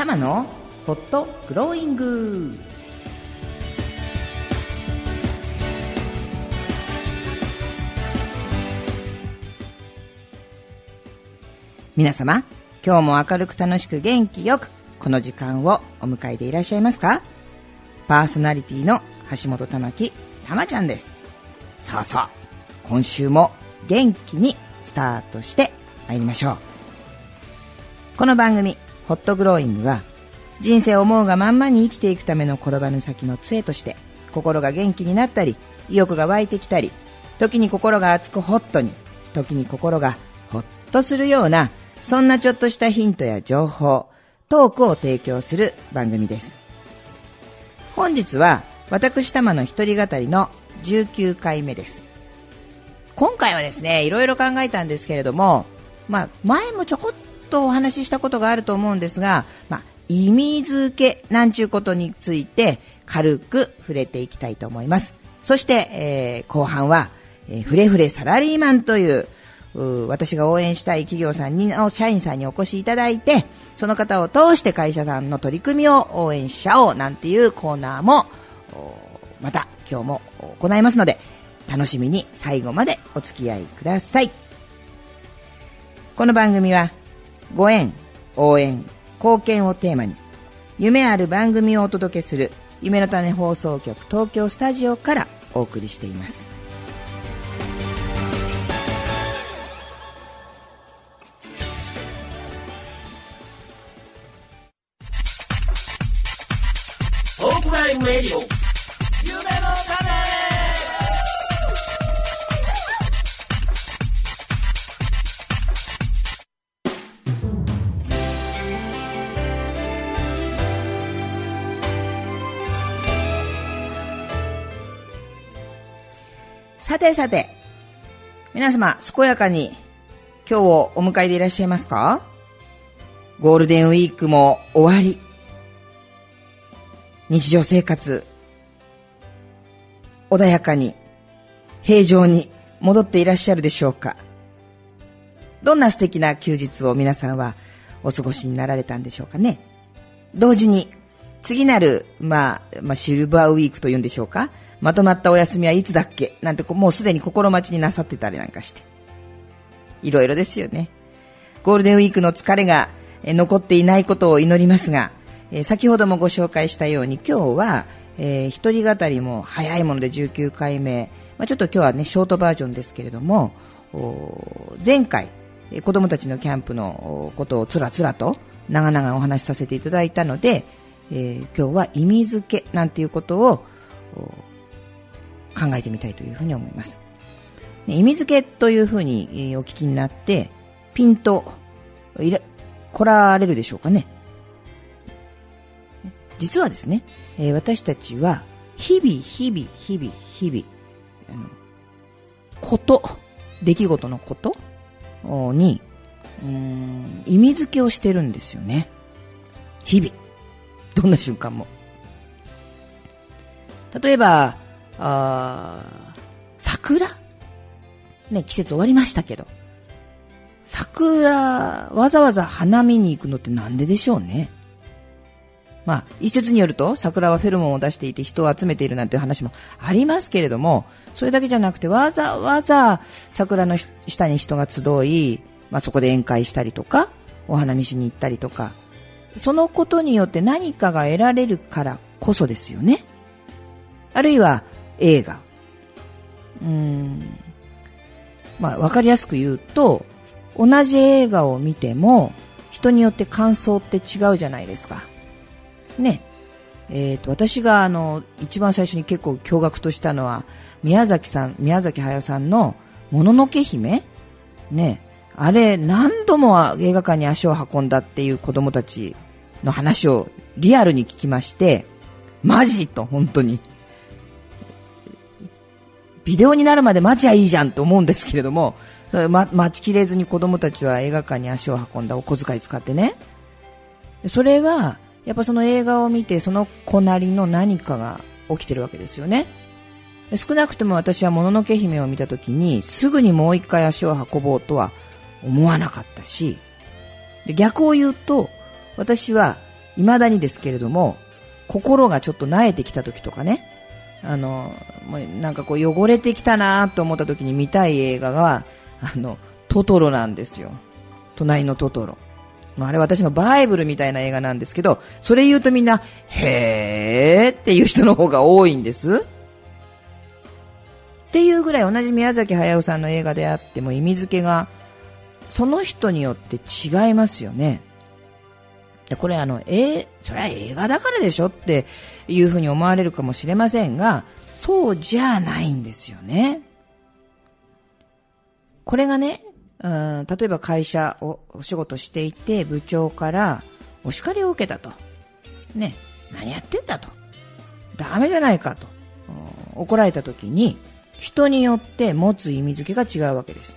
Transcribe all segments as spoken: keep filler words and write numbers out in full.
マのホットグローイング。皆様、今日も明るく楽しく元気よくこの時間をお迎えでいらっしゃいますか？パーソナリティの橋本たまきたまちゃんです。さあさあ、今週も元気にスタートして参りましょう。この番組ホットグローイングは、人生を思うがまんまに生きていくための転ばぬ先の杖として、心が元気になったり意欲が湧いてきたり、時に心が熱くホットに、時に心がホッとするような、そんなちょっとしたヒントや情報、トークを提供する番組です。本日は私たまの一人語りのじゅうきゅうかいめです。今回はですね、いろいろ考えたんですけれども、まあ前もちょこっとお話ししたことがあると思うんですが、まあ意味付けなんちゅうことについて軽く触れていきたいと思います。そして、えー、後半は、えー、フレフレサラリーマンという私が応援したい企業さんにの社員さんにお越しいただいて、その方を通して会社さんの取り組みを応援しちゃおうなんていうコーナーもまた今日も行いますので、楽しみに最後までお付き合いください。この番組はご縁、応援、貢献をテーマに夢ある番組をお届けする夢の種放送局東京スタジオからお送りしています。 トークライブレディオ夢の種。 さてさて、皆様健やかに今日をお迎えでいらっしゃいますか？ゴールデンウィークも終わり、日常生活穏やかに平常に戻っていらっしゃるでしょうか？どんな素敵な休日を皆さんはお過ごしになられたんでしょうかね。同時に次なる、まあ、まあシルバーウィークというんでしょうか、まとまったお休みはいつだっけなんて、もうすでに心待ちになさってたりなんかして、いろいろですよね。ゴールデンウィークの疲れが残っていないことを祈りますが、えー、先ほどもご紹介したように今日は、えー、一人語りも早いものでじゅうきゅうかいめ、まあ、ちょっと今日はねショートバージョンですけれども、前回子供たちのキャンプのことをつらつらと長々お話しさせていただいたので、えー、今日は意味付けなんていうことを考えてみたいというふうに思います。意味付けというふうにお聞きになってピンといら来られるでしょうかね。実はですね、えー、私たちは日々日々日々日々あのこと出来事のことにうーん意味付けをしてるんですよね。日々どんな瞬間も。例えばあ桜ね、季節終わりましたけど、桜わざわざ花見に行くのってなんででしょうね。まあ一説によると桜はフェロモンを出していて人を集めているなんていう話もありますけれども、それだけじゃなくてわざわざ桜の下に人が集い、まあそこで宴会したりとかお花見しに行ったりとか、そのことによって何かが得られるからこそですよね。あるいは映画、うーんまあわかりやすく言うと、同じ映画を見ても人によって感想って違うじゃないですかね。えっと私があの一番最初に結構驚愕としたのは宮崎さん宮崎駿さんのもののけ姫ね。あれ何度も映画館に足を運んだっていう子供たちの話をリアルに聞きまして、マジと本当にビデオになるまで待ちゃいいじゃんと思うんですけれども、それ、ま、待ちきれずに子供たちは映画館に足を運んだ、お小遣い使ってね。それはやっぱその映画を見てその子なりの何かが起きてるわけですよね。少なくとも私はもののけ姫を見たときにすぐにもう一回足を運ぼうとは思わなかったし、で逆を言うと私は未だにですけれども、心がちょっと萎えてきた時とかね、あの、もうなんかこう汚れてきたなと思った時に見たい映画が、あの、トトロなんですよ。隣のトトロ。あれ私のバイブルみたいな映画なんですけど、それ言うとみんな、へーっていう人の方が多いんです。っていうぐらい同じ宮崎駿さんの映画であっても意味付けがその人によって違いますよね。でこれあの、えー、それは映画だからでしょっていうふうに思われるかもしれませんが、そうじゃないんですよね。これがね、うん、例えば会社をお仕事していて部長からお叱りを受けたと。ね、何やってんだと。ダメじゃないかと。怒られた時に人によって持つ意味付けが違うわけです。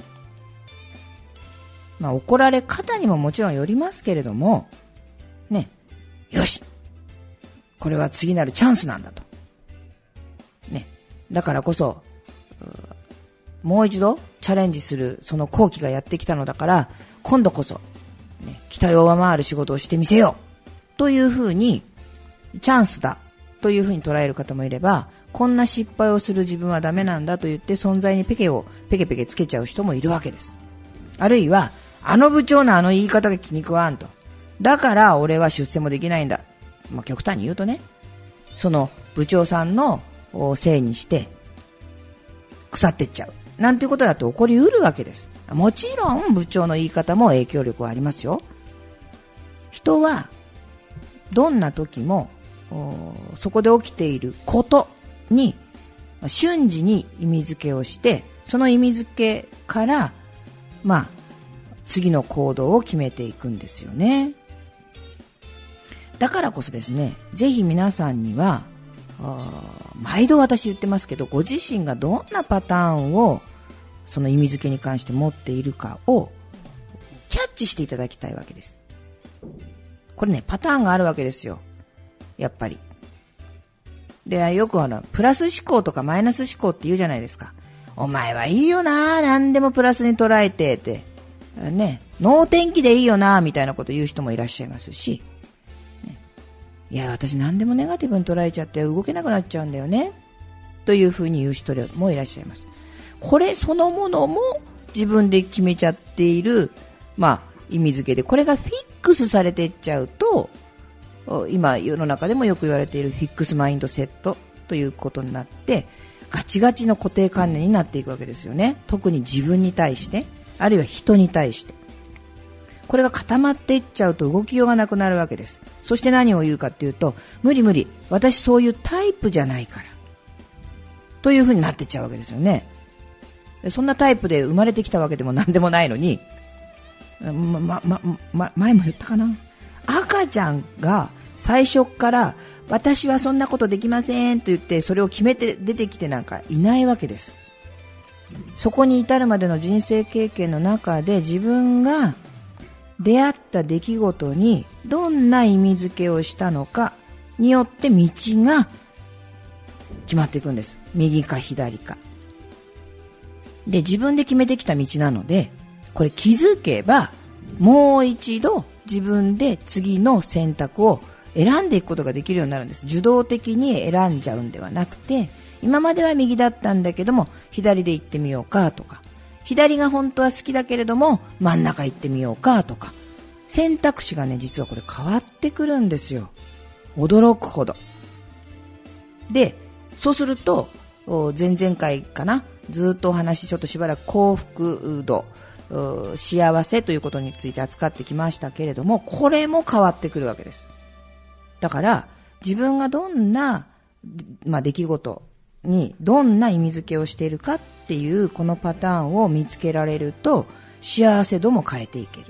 まあ怒られ方にももちろんよりますけれども、ね、よしこれは次なるチャンスなんだと。ね、だからこそ、もう一度チャレンジするその好機がやってきたのだから、今度こそ、ね、期待を上回る仕事をしてみせようというふうに、チャンスだというふうに捉える方もいれば、こんな失敗をする自分はダメなんだと言って存在にペケをペケペケつけちゃう人もいるわけです。あるいは、あの部長のあの言い方が気に食わんと。だから俺は出世もできないんだ。まあ、極端に言うとね、その部長さんのせいにして腐ってっちゃう。なんていうことだって起こりうるわけです。もちろん部長の言い方も影響力はありますよ。人はどんな時もそこで起きていることに瞬時に意味付けをして、その意味付けからまあ次の行動を決めていくんですよね。だからこそですね、ぜひ皆さんには毎度私言ってますけど、ご自身がどんなパターンをその意味付けに関して持っているかをキャッチしていただきたいわけです。これね、パターンがあるわけですよ、やっぱり。で、よくあのプラス思考とかマイナス思考って言うじゃないですか。お前はいいよな、何でもプラスに捉えてってね、能天気でいいよなみたいなこと言う人もいらっしゃいますし、ね、いや私何でもネガティブに捉えちゃって動けなくなっちゃうんだよねというふうに言う人もいらっしゃいます。これそのものも自分で決めちゃっている、まあ意味付けで、これがフィックスされていっちゃうと、今世の中でもよく言われているフィックスマインドセットということになって、ガチガチの固定観念になっていくわけですよね。特に自分に対して、あるいは人に対して。これが固まっていっちゃうと動きようがなくなるわけです。そして何を言うかっていうと、無理無理、私そういうタイプじゃないからというふうになっていっちゃうわけですよね。そんなタイプで生まれてきたわけでも何でもないのに、ま、ま、ま、ま、前も言ったかな、赤ちゃんが最初から私はそんなことできませんと言ってそれを決めて出てきてなんかいないわけです。そこに至るまでの人生経験の中で自分が出会った出来事にどんな意味付けをしたのかによって道が決まっていくんです。右か左かで、自分で決めてきた道なので、これ気づけばもう一度自分で次の選択を選んでいくことができるようになるんです。受動的に選んじゃうんではなくて、今までは右だったんだけども左で行ってみようかとか、左が本当は好きだけれども真ん中行ってみようかとか、選択肢がね、実はこれ変わってくるんですよ。驚くほど。で、そうすると前々回かな、ずっとお話ちょっとしばらく幸福度、幸せということについて扱ってきましたけれども、これも変わってくるわけです。だから自分がどんな、まあ、出来事にどんな意味付けをしているかっていうこのパターンを見つけられると幸せ度も変えていける、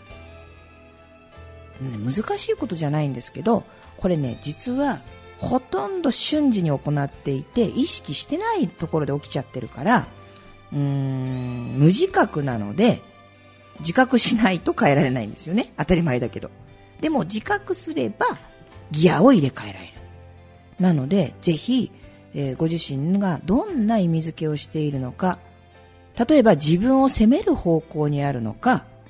ね、難しいことじゃないんですけど、これね、実はほとんど瞬時に行っていて意識してないところで起きちゃってるから、うーん無自覚なので自覚しないと変えられないんですよね。当たり前だけど。でも自覚すればギアを入れ替えられる。なのでぜひ、えー、ご自身がどんな意味付けをしているのか、例えば自分を責める方向にあるのか、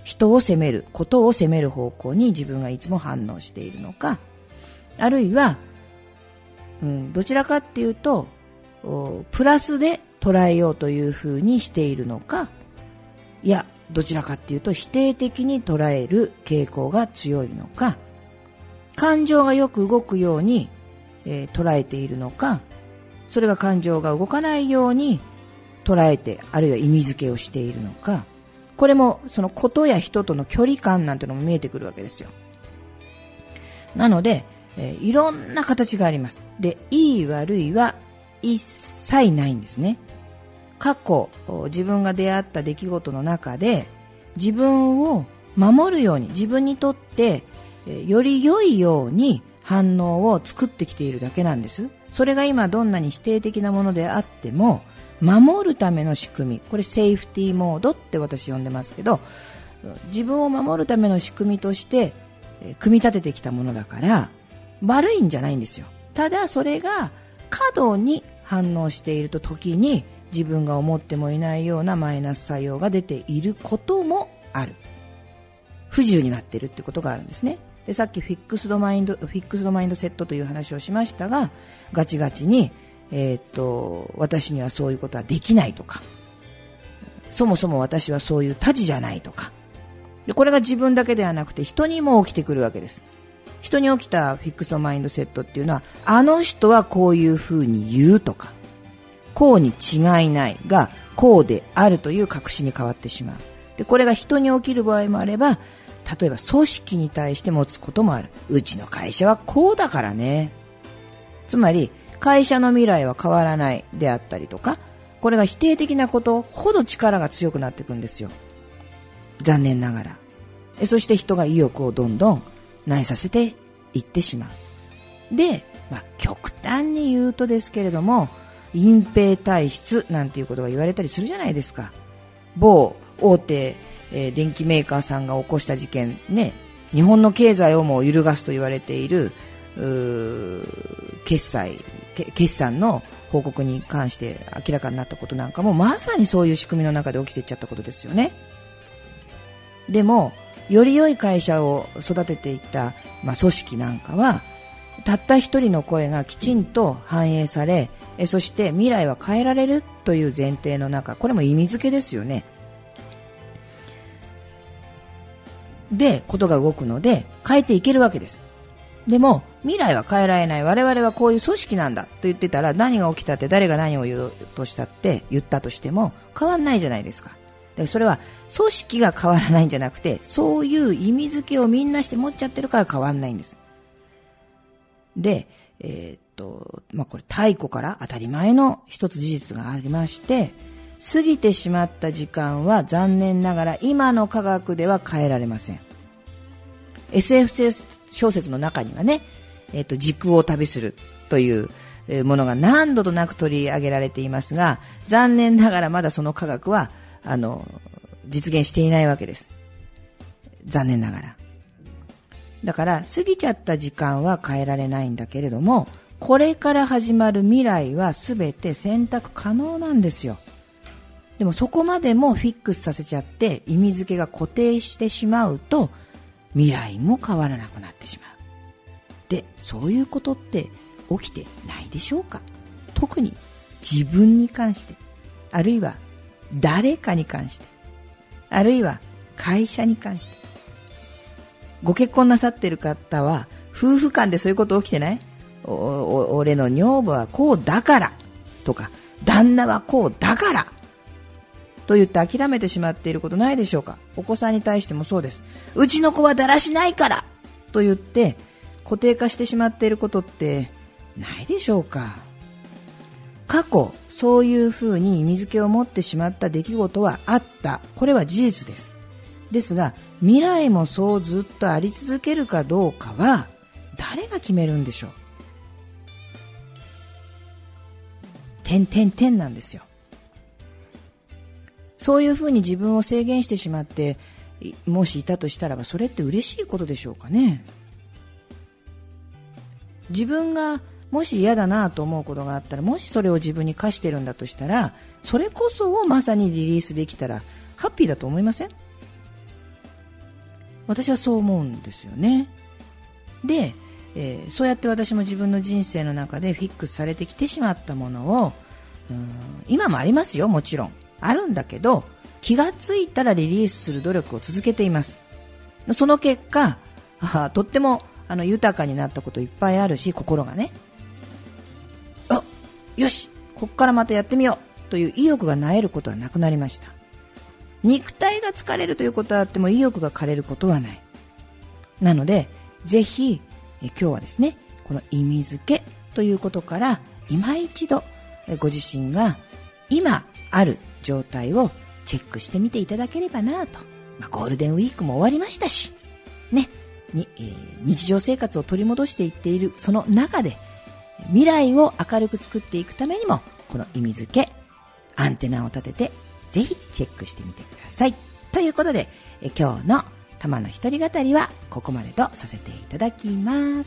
人を責める、ことを責める方向に自分がいつも反応しているのか、あるいは、うん、どちらかっていうと、プラスで捉えようというふうにしているのか、いや、どちらかっていうと否定的に捉える傾向が強いのか、感情がよく動くように、えー、捉えているのか、それが感情が動かないように捉えて、あるいは意味付けをしているのか、これもそのことや人との距離感なんてのも見えてくるわけですよ。なので、えー、いろんな形があります。で、いい悪いは一切ないんですね。過去、自分が出会った出来事の中で自分を守るように、自分にとってより良いように反応を作ってきているだけなんです。それが今どんなに否定的なものであっても、守るための仕組み、これセーフティーモードって私呼んでますけど、自分を守るための仕組みとして組み立ててきたものだから悪いんじゃないんですよ。ただそれが過度に反応していると、時に自分が思ってもいないようなマイナス作用が出ていることもある。不自由になっているってことがあるんですね。で、さっきフィックスドマインド、フィックスドマインドセットという話をしましたが、ガチガチに、えーっと、私にはそういうことはできないとか、そもそも私はそういうたちじゃないとか。で、これが自分だけではなくて人にも起きてくるわけです。人に起きたフィックスドマインドセットっていうのは、あの人はこういうふうに言うとか、こうに違いないがこうであるという確信に変わってしまう。で、これが人に起きる場合もあれば、例えば組織に対して持つこともある。うちの会社はこうだからね。つまり会社の未来は変わらないであったりとか、これが否定的なことほど力が強くなっていくんですよ。残念ながら。そして人が意欲をどんどん萎えさせていってしまう。で、まあ、極端に言うとですけれども、隠蔽体質なんていうことが言われたりするじゃないですか。某大手、えー、電機メーカーさんが起こした事件ね、日本の経済をも揺るがすと言われているうー決済決算の報告に関して明らかになったことなんかも、まさにそういう仕組みの中で起きていっちゃったことですよね。でもより良い会社を育てていった、まあ、組織なんかは、たった一人の声がきちんと反映され、えそして未来は変えられるという前提の中、これも意味付けですよね。で、ことが動くので変えていけるわけです。でも未来は変えられない、我々はこういう組織なんだと言ってたら、何が起きたって誰が何を言うとしたって言ったとしても変わんないじゃないですか。で、それは組織が変わらないんじゃなくて、そういう意味付けをみんなして持っちゃってるから変わんないんです。で、えー、っと、まあ、これ太古から当たり前の一つ事実がありまして、過ぎてしまった時間は残念ながら今の科学では変えられません。エスエフ 小説の中にはね、えー、っと、時空を旅するというものが何度となく取り上げられていますが、残念ながらまだその科学はあの実現していないわけです。残念ながら。だから過ぎちゃった時間は変えられないんだけれども、これから始まる未来は全て選択可能なんですよ。でもそこまでもフィックスさせちゃって意味付けが固定してしまうと、未来も変わらなくなってしまう。で、そういうことって起きてないでしょうか。特に自分に関して、あるいは誰かに関して、あるいは会社に関して。ご結婚なさっている方は夫婦間でそういうこと起きてない？おお俺の女房はこうだからとか、旦那はこうだからと言って諦めてしまっていることないでしょうか。お子さんに対してもそうです。うちの子はだらしないからと言って固定化してしまっていることってないでしょうか。過去そういうふうに意味付けを持ってしまった出来事はあった。これは事実です。ですが未来もそうずっとあり続けるかどうかは誰が決めるんでしょう。点点点なんですよ。そういうふうに自分を制限してしまってもしいたとしたらば、それって嬉しいことでしょうかね。自分がもし嫌だなと思うことがあったら、もしそれを自分に課してるんだとしたら、それこそをまさにリリースできたらハッピーだと思いません？ 私はそう思うんですよね。で、えー、そうやって私も自分の人生の中でフィックスされてきてしまったものを、うーん、今もありますよ、もちろんあるんだけど、気がついたらリリースする努力を続けています。その結果、あとってもあの豊かになったこといっぱいあるし、心がね、あ、よし、こっからまたやってみようという意欲がなえることはなくなりました。肉体が疲れるということはあっても意欲が枯れることはない。なのでぜひえ今日はですね、この意味付けということから今一度ご自身が今ある状態をチェックしてみていただければなと。まあ、ゴールデンウィークも終わりましたしね、に、えー、日常生活を取り戻していっているその中で未来を明るく作っていくためにも、この意味付けアンテナを立ててぜひチェックしてみてください。ということでえ今日の玉の一人語りはここまでとさせていただきます。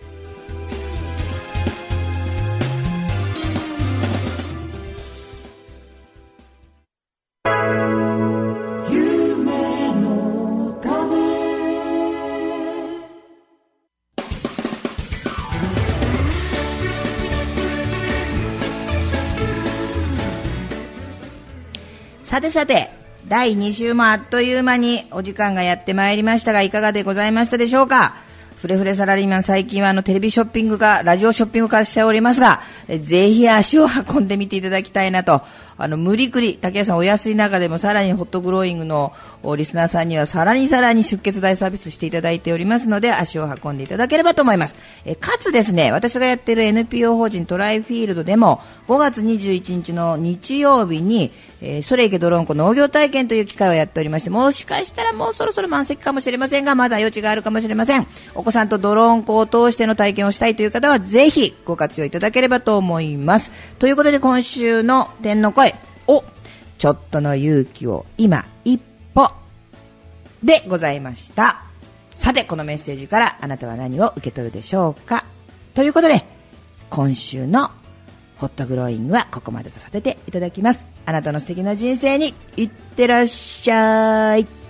さてさて、だいに週もあっという間にお時間がやってまいりましたが、いかがでございましたでしょうか。フレフレサラリーマン、最近はあのテレビショッピング化、ラジオショッピング化しておりますが、えぜひ足を運んでみていただきたいなと。あの無理くり竹谷さんお安い中でもさらにホットグローイングのリスナーさんにはさらにさらに出血大サービスしていただいておりますので、足を運んでいただければと思います。えかつですね、私がやっている エヌピーオー 法人トライフィールドでもごがつにじゅういちにちの日曜日に、えー、それいけドロンコ農業体験という機会をやっておりまして、もしかしたらもうそろそろ満席かもしれませんが、まだ余地があるかもしれません。お子さんとドローンコを通しての体験をしたいという方はぜひご活用いただければと思います。ということで今週の天の声、おちょっとの勇気を今一歩でございました。さてこのメッセージからあなたは何を受け取るでしょうか。ということで今週のホットグローイングはここまでとさせていただきます。あなたの素敵な人生にいってらっしゃい。